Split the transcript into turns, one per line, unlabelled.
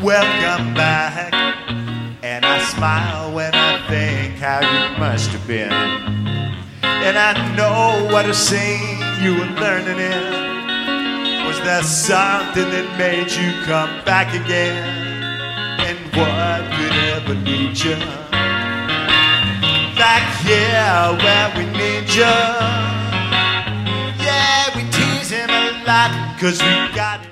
welcome back. And I smile when I think how you must have been. And I know what a scene you were learning in. Was there something that made you come back again? And what could ever lead you back here where we need you? Yeah, we tease him a lot 'cause we got it.